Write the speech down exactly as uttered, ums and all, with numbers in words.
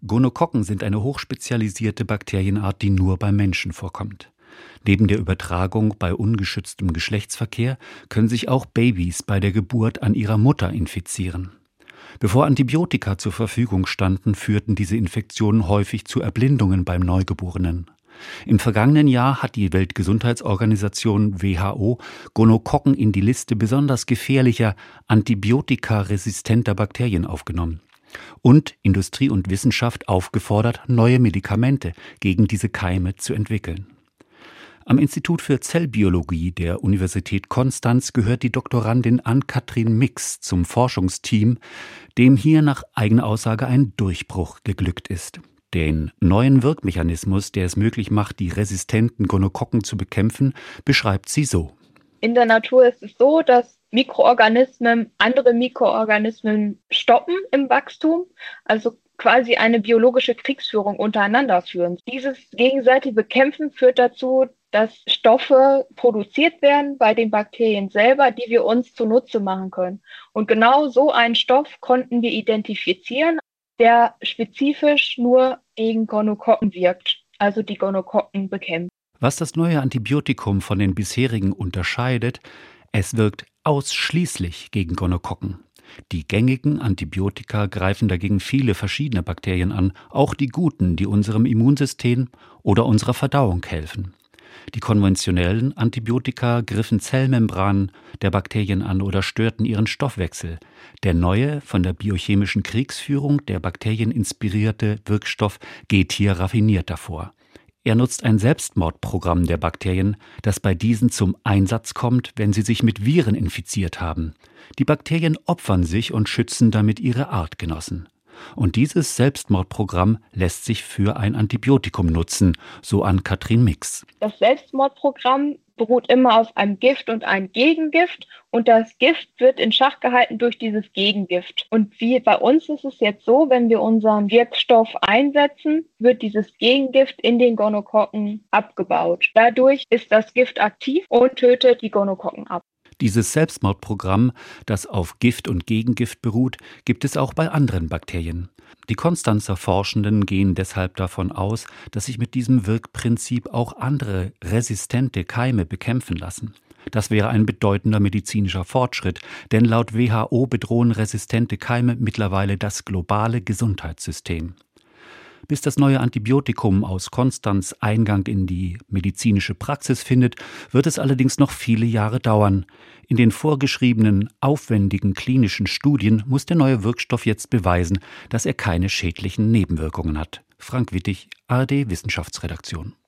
Gonokokken sind eine hochspezialisierte Bakterienart, die nur beim Menschen vorkommt. Neben der Übertragung bei ungeschütztem Geschlechtsverkehr können sich auch Babys bei der Geburt an ihrer Mutter infizieren. Bevor Antibiotika zur Verfügung standen, führten diese Infektionen häufig zu Erblindungen beim Neugeborenen. Im vergangenen Jahr hat die Weltgesundheitsorganisation W H O Gonokokken in die Liste besonders gefährlicher, antibiotikaresistenter Bakterien aufgenommen und Industrie und Wissenschaft aufgefordert, neue Medikamente gegen diese Keime zu entwickeln. Am Institut für Zellbiologie der Universität Konstanz gehört die Doktorandin Ann-Kathrin Mix zum Forschungsteam, dem hier nach eigener Aussage ein Durchbruch geglückt ist. Den neuen Wirkmechanismus, der es möglich macht, die resistenten Gonokokken zu bekämpfen, beschreibt sie so. In der Natur ist es so, dass Mikroorganismen andere Mikroorganismen stoppen im Wachstum, also quasi eine biologische Kriegsführung untereinander führen. Dieses gegenseitige Bekämpfen führt dazu, dass Stoffe produziert werden bei den Bakterien selber, die wir uns zunutze machen können. Und genau so einen Stoff konnten wir identifizieren, der spezifisch nur gegen Gonokokken wirkt, also die Gonokokken bekämpft. Was das neue Antibiotikum von den bisherigen unterscheidet, es wirkt ausschließlich gegen Gonokokken. Die gängigen Antibiotika greifen dagegen viele verschiedene Bakterien an, auch die guten, die unserem Immunsystem oder unserer Verdauung helfen. Die konventionellen Antibiotika griffen Zellmembranen der Bakterien an oder störten ihren Stoffwechsel. Der neue, von der biochemischen Kriegsführung der Bakterien inspirierte Wirkstoff geht hier raffinierter vor. Er nutzt ein Selbstmordprogramm der Bakterien, das bei diesen zum Einsatz kommt, wenn sie sich mit Viren infiziert haben. Die Bakterien opfern sich und schützen damit ihre Artgenossen. Und dieses Selbstmordprogramm lässt sich für ein Antibiotikum nutzen, so Ann-Kathrin Mix. Das Selbstmordprogramm beruht immer auf einem Gift und einem Gegengift und das Gift wird in Schach gehalten durch dieses Gegengift. Und wie bei uns ist es jetzt so, wenn wir unseren Wirkstoff einsetzen, wird dieses Gegengift in den Gonokokken abgebaut. Dadurch ist das Gift aktiv und tötet die Gonokokken ab. Dieses Selbstmordprogramm, das auf Gift und Gegengift beruht, gibt es auch bei anderen Bakterien. Die Konstanzer Forschenden gehen deshalb davon aus, dass sich mit diesem Wirkprinzip auch andere resistente Keime bekämpfen lassen. Das wäre ein bedeutender medizinischer Fortschritt, denn laut W H O bedrohen resistente Keime mittlerweile das globale Gesundheitssystem. Bis das neue Antibiotikum aus Konstanz Eingang in die medizinische Praxis findet, wird es allerdings noch viele Jahre dauern. In den vorgeschriebenen, aufwendigen klinischen Studien muss der neue Wirkstoff jetzt beweisen, dass er keine schädlichen Nebenwirkungen hat. Frank Wittig, A R D Wissenschaftsredaktion.